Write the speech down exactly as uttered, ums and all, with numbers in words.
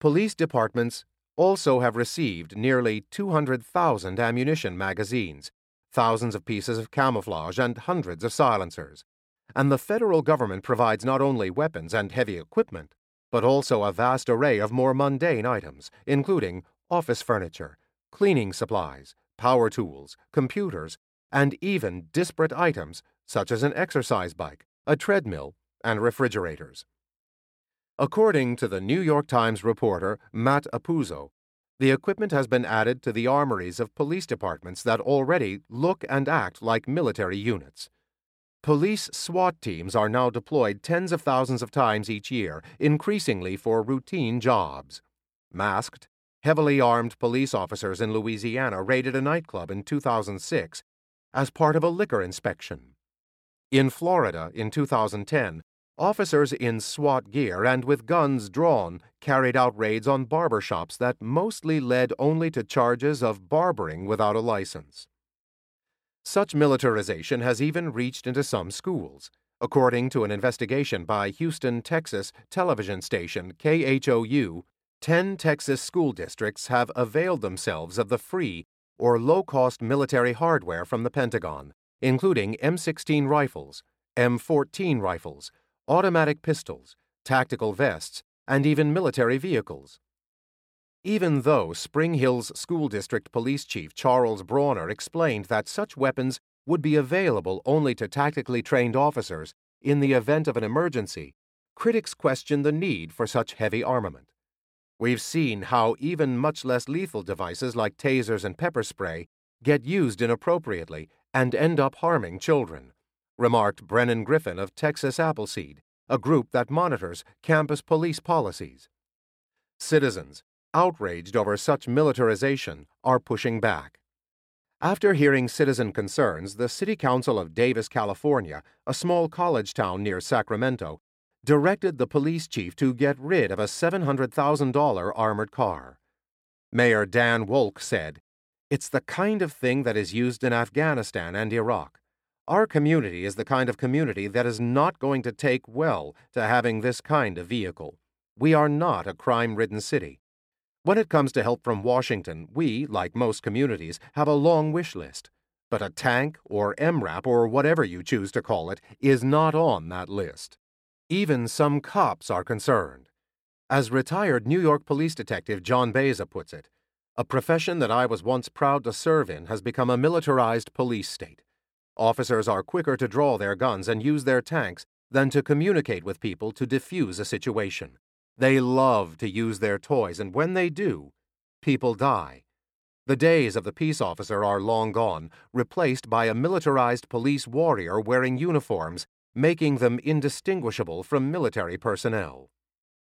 Police departments also have received nearly two hundred thousand ammunition magazines, thousands of pieces of camouflage, and hundreds of silencers. And the federal government provides not only weapons and heavy equipment, but also a vast array of more mundane items, including office furniture, cleaning supplies, power tools, computers, and even disparate items such as an exercise bike, a treadmill, and refrigerators. According to the New York Times reporter Matt Apuzzo, the equipment has been added to the armories of police departments that already look and act like military units. Police SWAT teams are now deployed tens of thousands of times each year, increasingly for routine jobs. Masked, heavily armed police officers in Louisiana raided a nightclub in two thousand six as part of a liquor inspection. In Florida in two thousand ten, officers in SWAT gear and with guns drawn carried out raids on barber shops that mostly led only to charges of barbering without a license. Such militarization has even reached into some schools. According to an investigation by Houston, Texas television station K H O U, ten Texas school districts have availed themselves of the free or low-cost military hardware from the Pentagon, including M sixteen rifles, M fourteen rifles, automatic pistols, tactical vests, and even military vehicles. Even though Spring Hill's School District Police Chief Charles Brawner explained that such weapons would be available only to tactically trained officers in the event of an emergency, critics question the need for such heavy armament. We've seen how even much less lethal devices like tasers and pepper spray get used inappropriately and end up harming children, remarked Brennan Griffin of Texas Appleseed, a group that monitors campus police policies. Citizens, outraged over such militarization, are pushing back. After hearing citizen concerns, the City Council of Davis, California, a small college town near Sacramento, directed the police chief to get rid of a seven hundred thousand dollars armored car. Mayor Dan Wolk said, "It's the kind of thing that is used in Afghanistan and Iraq. Our community is the kind of community that is not going to take well to having this kind of vehicle. We are not a crime-ridden city. When it comes to help from Washington, we, like most communities, have a long wish list. But a tank, or M RAP, or whatever you choose to call it, is not on that list. Even some cops are concerned. As retired New York police detective John Beza puts it, a profession that I was once proud to serve in has become a militarized police state. Officers are quicker to draw their guns and use their tanks than to communicate with people to defuse a situation. They love to use their toys, and when they do, people die. The days of the peace officer are long gone, replaced by a militarized police warrior wearing uniforms, making them indistinguishable from military personnel."